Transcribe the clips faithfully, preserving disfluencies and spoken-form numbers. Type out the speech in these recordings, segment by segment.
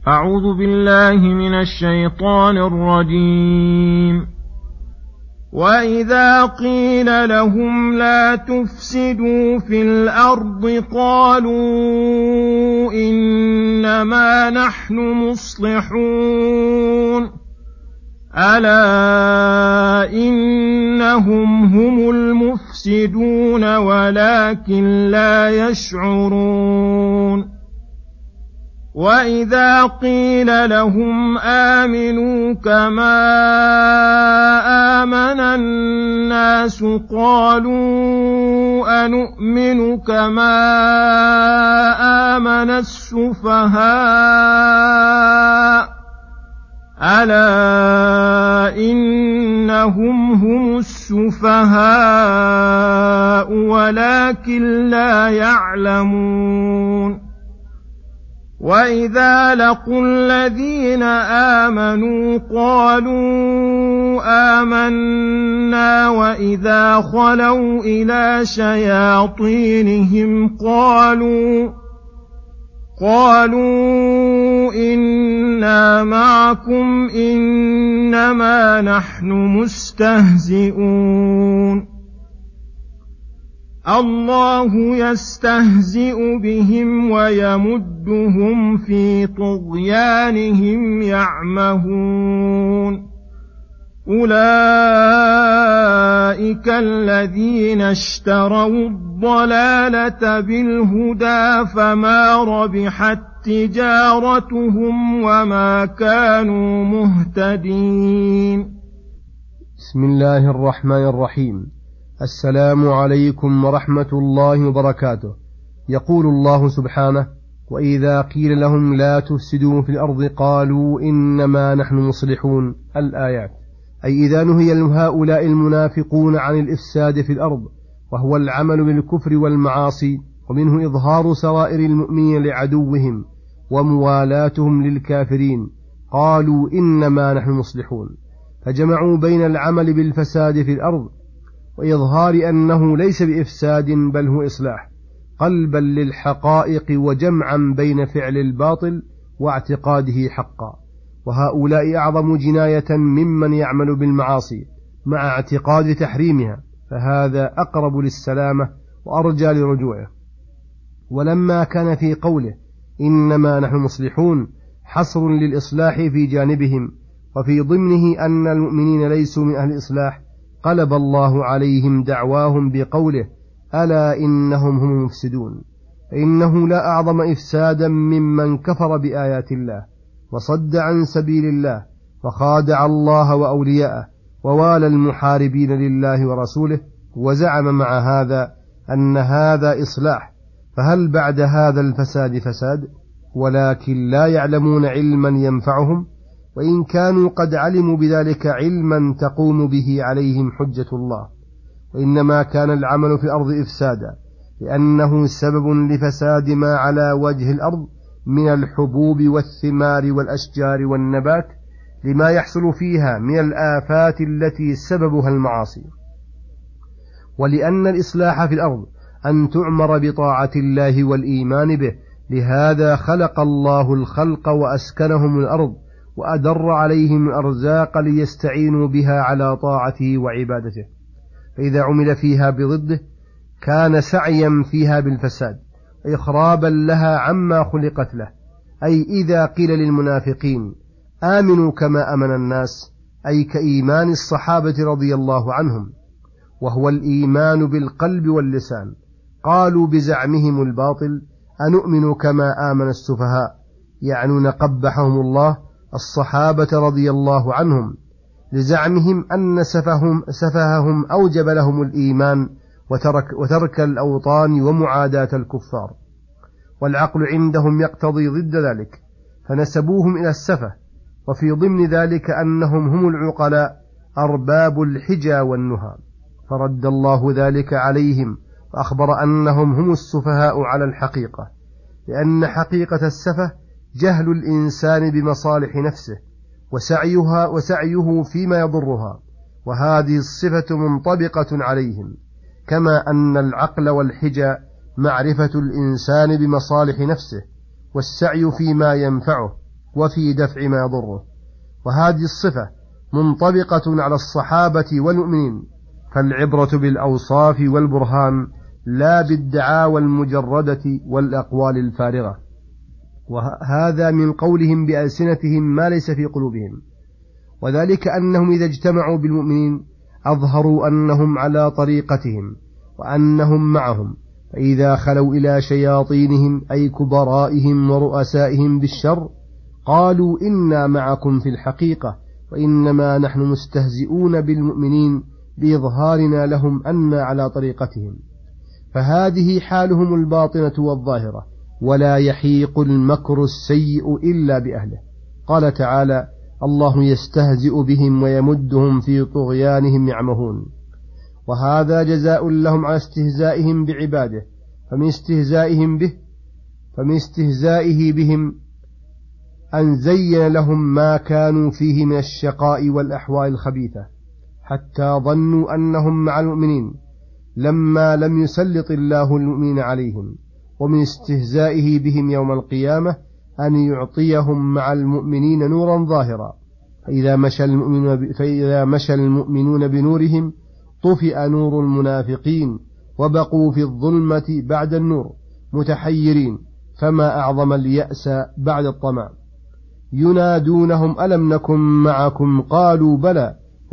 أعوذ بالله من الشيطان الرجيم. وإذا قيل لهم لا تفسدوا في الأرض قالوا إنما نحن مصلحون ألا إنهم هم المفسدون ولكن لا يشعرون. وإذا قيل لهم آمنوا كما آمن الناس قالوا أنؤمن كما آمن السفهاء ألا إنهم هم السفهاء ولكن لا يعلمون. وإذا لقوا الذين آمنوا قالوا آمنا وإذا خلوا إلى شياطينهم قالوا قالوا إنا معكم إنما نحن مستهزئون الله يستهزئ بهم ويمدهم في طغيانهم يعمهون. أولئك الذين اشتروا الضلالة بالهدى فما ربحت تجارتهم وما كانوا مهتدين. بسم الله الرحمن الرحيم. السلام عليكم ورحمة الله وبركاته. يقول الله سبحانه: وإذا قيل لهم لا تفسدوا في الأرض قالوا إنما نحن مصلحون. الآيات. أي إذا نهي هؤلاء المنافقون عن الإفساد في الأرض وهو العمل بالكفر والمعاصي ومنه إظهار سرائر المؤمنين لعدوهم وموالاتهم للكافرين قالوا إنما نحن مصلحون، فجمعوا بين العمل بالفساد في الأرض وإظهار أنه ليس بإفساد بل هو إصلاح قلبا للحقائق وجمعا بين فعل الباطل واعتقاده حقا. وهؤلاء أعظم جناية ممن يعمل بالمعاصي مع اعتقاد تحريمها، فهذا أقرب للسلامة وأرجى لرجوعه. ولما كان في قوله إنما نحن مصلحون حصر للإصلاح في جانبهم وفي ضمنه أن المؤمنين ليسوا من أهل الإصلاح، قلب الله عليهم دعواهم بقوله ألا إنهم هم المفسدون، فإنه لا أعظم إفسادا ممن كفر بآيات الله وصد عن سبيل الله وخادع الله وأولياءه ووالى المحاربين لله ورسوله وزعم مع هذا أن هذا إصلاح، فهل بعد هذا الفساد فساد؟ ولكن لا يعلمون علما ينفعهم، وإن كانوا قد علموا بذلك علما تقوم به عليهم حجة الله. وإنما كان العمل في الأرض إفسادا لأنه سبب لفساد ما على وجه الأرض من الحبوب والثمار والأشجار والنبات لما يحصل فيها من الآفات التي سببها المعاصي. ولأن الإصلاح في الأرض أن تعمر بطاعة الله والإيمان به، لهذا خلق الله الخلق وأسكنهم الأرض وأدر عليهم الأرزاق ليستعينوا بها على طاعته وعبادته، فإذا عمل فيها بضده كان سعيا فيها بالفساد إخرابا لها عما خلقت له. أي إذا قيل للمنافقين آمنوا كما أمن الناس، أي كإيمان الصحابة رضي الله عنهم وهو الإيمان بالقلب واللسان، قالوا بزعمهم الباطل أنؤمن كما آمن السفهاء، يعنون قبحهم الله الصحابة رضي الله عنهم لزعمهم أن سفههم, سفههم أوجب لهم الإيمان وترك, وترك الأوطان ومعاداة الكفار، والعقل عندهم يقتضي ضد ذلك فنسبوهم إلى السفه. وفي ضمن ذلك أنهم هم العقلاء أرباب الحجى والنهى، فرد الله ذلك عليهم وأخبر أنهم هم السفهاء على الحقيقة، لأن حقيقة السفه جهل الإنسان بمصالح نفسه وسعيها وسعيه فيما يضرها، وهذه الصفة منطبقة عليهم، كما أن العقل والحجى معرفة الإنسان بمصالح نفسه والسعي فيما ينفعه، وفي دفع ما يضره. وهذه الصفة منطبقة على الصحابة والمؤمنين، فالعبرة بالأوصاف والبرهان لا بالدعاوى المجردة والأقوال الفارغة. وهذا من قولهم بألسنتهم ما ليس في قلوبهم، وذلك أنهم إذا اجتمعوا بالمؤمنين أظهروا أنهم على طريقتهم وأنهم معهم، فإذا خلوا إلى شياطينهم أي كبرائهم ورؤسائهم بالشر قالوا إنا معكم في الحقيقة وإنما نحن مستهزئون بالمؤمنين بإظهارنا لهم أنا على طريقتهم. فهذه حالهم الباطنة والظاهرة، ولا يحيق المكر السيء إلا بأهله. قال تعالى: الله يستهزئ بهم ويمدهم في طغيانهم يعمهون. وهذا جزاء لهم على استهزائهم بعباده، فمن استهزائهم به فمن استهزائه بهم أن زين لهم ما كانوا فيه من الشقاء والأحوال الخبيثة، حتى ظنوا أنهم مع المؤمنين لما لم يسلط الله المؤمنين عليهم. ومن استهزائه بهم يوم القيامة أن يعطيهم مع المؤمنين نورا ظاهرا، فإذا مشى المؤمنون, فإذا مشى المؤمنون بنورهم طفئ نور المنافقين وبقوا في الظلمة بعد النور متحيرين، فما أعظم اليأس بعد الطمع. ينادونهم ألم نكن معكم قالوا بلى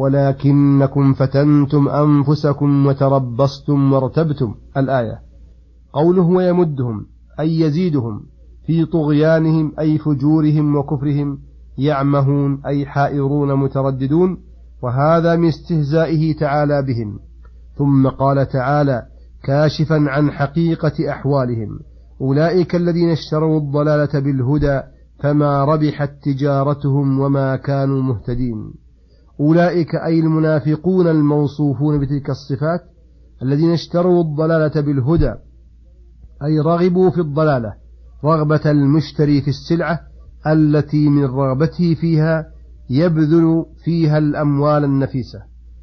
ولكنكم فتنتم أنفسكم وتربصتم وارتبتم. الآية. قوله ويمدهم أي يزيدهم في طغيانهم أي فجورهم وكفرهم، يعمهون أي حائرون مترددون، وهذا من استهزائه تعالى بهم. ثم قال تعالى كاشفا عن حقيقة أحوالهم: أولئك الذين اشتروا الضلالة بالهدى فما ربحت تجارتهم وما كانوا مهتدين. أولئك أي المنافقون الموصوفون بتلك الصفات الذين اشتروا الضلالة بالهدى، أي رغبوا في الضلالة رغبة المشتري في السلعة التي من رغبته فيها يبذل فيها الأموال النفيسة.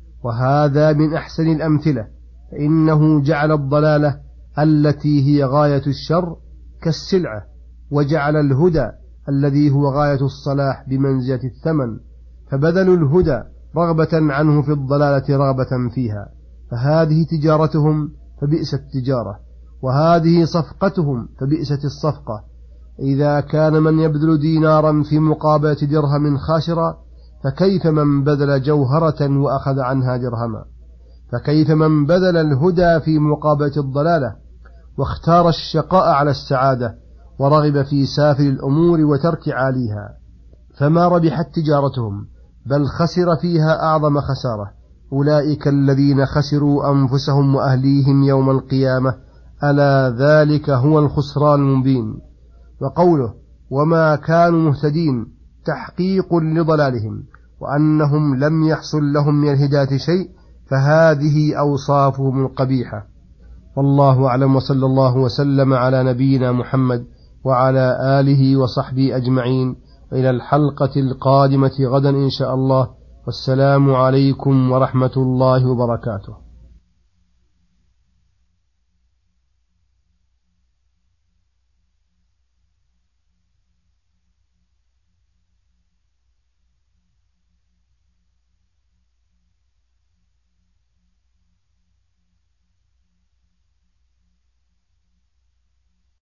وهذا من أحسن الأمثلة، فإنه جعل الضلالة التي هي غاية الشر كالسلعة، وجعل الهدى الذي هو غاية الصلاح بمنزلة الثمن، فبذلوا الهدى رغبة عنه في الضلالة رغبة فيها، فهذه تجارتهم فبئست التجارة، وهذه صفقتهم فبئست الصفقة. إذا كان من يبذل دينارا في مقابلة درهم خاسرا، فكيف من بذل جوهرة وأخذ عنها درهما؟ فكيف من بذل الهدى في مقابلة الضلالة واختار الشقاء على السعادة ورغب في سافل الأمور وترك عاليها؟ فما ربحت تجارتهم، بل خسر فيها أعظم خسارة. أولئك الذين خسروا أنفسهم وأهليهم يوم القيامة، ألا ذلك هو الخسران المبين. وقوله وما كانوا مهتدين تحقيق لضلالهم، وأنهم لم يحصل لهم من الهداية شيء، فهذه أوصافهم القبيحة. والله أعلم، وصلى الله وسلم على نبينا محمد وعلى آله وصحبه أجمعين، وإلى الحلقة القادمة غدا إن شاء الله، والسلام عليكم ورحمة الله وبركاته.